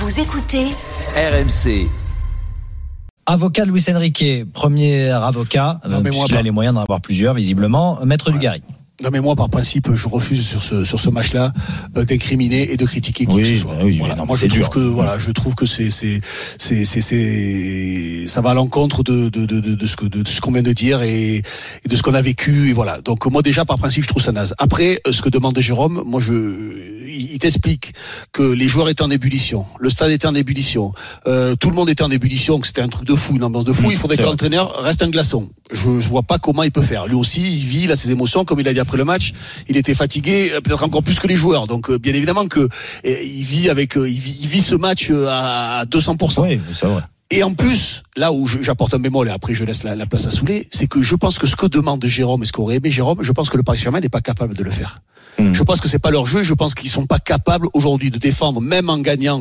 Vous écoutez RMC. Avocat de Luis Enrique, premier avocat, puisqu'il a les moyens d'en avoir plusieurs visiblement, Maître Dugarry. Non mais moi par principe je refuse sur ce match-là d'incriminer et de critiquer qui que ce soit. Voilà. Moi je trouve que c'est ça va à l'encontre de ce qu'on vient de dire et de ce qu'on a vécu et voilà. Donc moi déjà par principe je trouve ça naze. Après ce que demande Jérôme, il t'explique que les joueurs étaient en ébullition, le stade était en ébullition, tout le monde était en ébullition, que c'était un truc de fou, une ambiance de fou. Il faudrait que l'entraîneur reste un glaçon. Je vois pas comment il peut faire. Lui aussi, il vit là ses émotions, comme il a dit après le match. Il était fatigué, peut-être encore plus que les joueurs. Donc, bien évidemment que il vit ce match à 200%. Oui, c'est vrai. Et en plus, là où j'apporte un bémol et après je laisse la place à Soulé, c'est que je pense que ce que demande Jérôme et ce qu'aurait aimé Jérôme, je pense que le Paris Saint-Germain n'est pas capable de le faire. Je pense que c'est pas leur jeu. Je pense qu'ils sont pas capables aujourd'hui de défendre, même en gagnant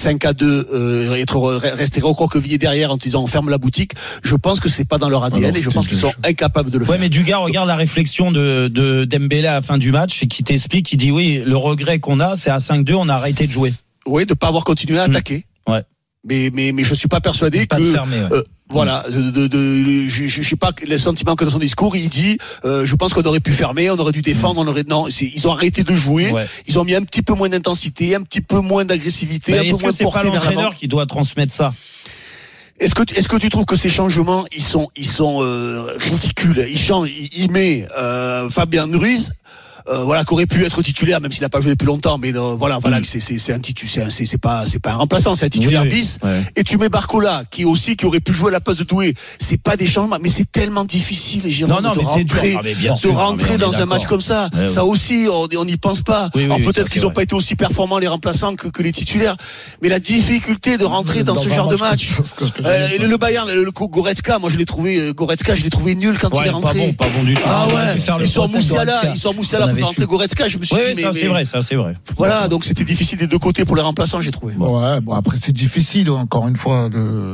5-2, rester recroquevillé derrière en disant on ferme la boutique. Je pense que c'est pas dans leur ADN et je pense qu'ils sont incapables de le faire. Ouais, mais Dugas, regarde la réflexion de Dembélé à la fin du match et qui t'explique, qui dit oui, le regret qu'on a, c'est à 5-2, on a arrêté de jouer. Oui, de pas avoir continué à attaquer. Ouais. Mais je suis pas persuadé que fermer, ouais. voilà, je sais pas le sentiment que dans son discours il dit je pense qu'on aurait pu fermer, on aurait dû défendre, ils ont arrêté de jouer, ils ont mis un petit peu moins d'intensité, un petit peu moins d'agressivité, un peu moins de portée. Est-ce que c'est pas l'entraîneur qui doit transmettre ça? Est-ce que tu trouves que ces changements ils sont ridicules? Il met Fabien Ruiz qui aurait pu être titulaire même s'il n'a pas joué depuis longtemps, mais c'est un titulaire, c'est pas un remplaçant, c'est un titulaire 10. Et tu mets Barcola qui aurait pu jouer à la place de Doué. C'est pas des changements, mais c'est tellement difficile, Jérôme, de rentrer dans un match comme ça. Ça aussi, on n'y pense pas. Alors peut-être qu'ils n'ont pas été aussi performants les remplaçants que les titulaires, mais la difficulté de rentrer dans ce genre de match. Le Bayern, le Goretzka, moi je l'ai trouvé nul quand il est rentré. Pas bon du tout. Ah ouais. Ils sont Moussiala pour rentrer Goretzka, je me suis dit c'est vrai. Voilà, donc c'était difficile des deux côtés pour les remplaçants, j'ai trouvé. Ouais, bon après c'est difficile encore une fois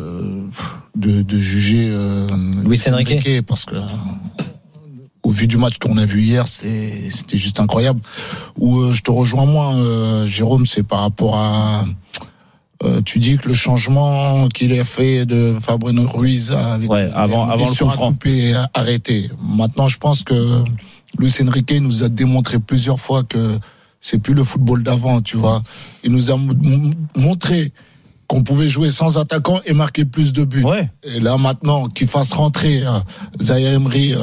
de juger Luis Enrique parce que au vu du match qu'on a vu hier, c'était juste incroyable. Où je te rejoins moi, Jérôme, c'est par rapport à tu dis que le changement qu'il a fait de Fabien Ruiz avant le coup franc est arrêté. Maintenant, je pense que Luis Enrique nous a démontré plusieurs fois que c'est plus le football d'avant, tu vois. Il nous a montré qu'on pouvait jouer sans attaquant et marquer plus de buts. Ouais. Et là maintenant, qu'il fasse rentrer Zaïre Emery,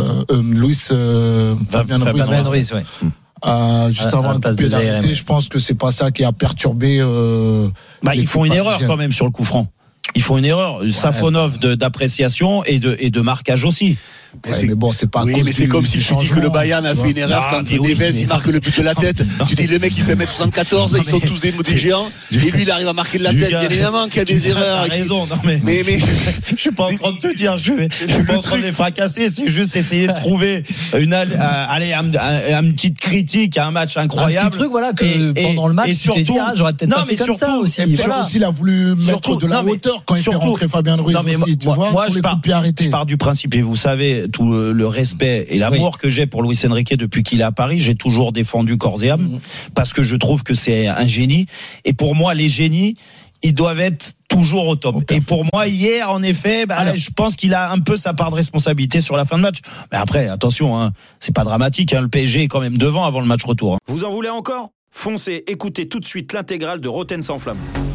Fabien Ruiz, juste avant le coup d'arrêter, je pense que c'est pas ça qui a perturbé. Ils font une erreur quand même sur le coup franc. Ils font une erreur, Safonov d'appréciation et de marquage aussi. Mais bon, c'est pas. Oui, mais c'est comme si tu dis que le Bayern a fait une erreur quand Neves il marque le but de la tête. Tu dis le mec il fait 1m74, ils sont tous des géants, et lui il arrive à marquer de la tête. Bien évidemment qu'il y a des erreurs. T'as raison, non mais je suis pas en train de te dire, je suis pas en train de les fracasser, c'est juste essayer de trouver une petite critique à un match incroyable. Un petit truc pendant le match, et surtout, j'aurais peut-être pas fait comme ça aussi. Et puis aussi il a voulu mettre de la hauteur quand il fait rentrer Fabien Ruiz aussi, tu vois, sur les coups de pied arrêtés. Je pars du principe, et vous savez tout le respect et l'amour que j'ai pour Luis Enrique depuis qu'il est à Paris, j'ai toujours défendu corps et âme parce que je trouve que c'est un génie, et pour moi les génies ils doivent être toujours au top. Et pour moi hier en effet je pense qu'il a un peu sa part de responsabilité sur la fin de match, mais après attention c'est pas dramatique, le PSG est quand même devant avant le match retour. Vous en voulez encore ? Foncez, écoutez tout de suite l'intégrale de Roten sans flamme.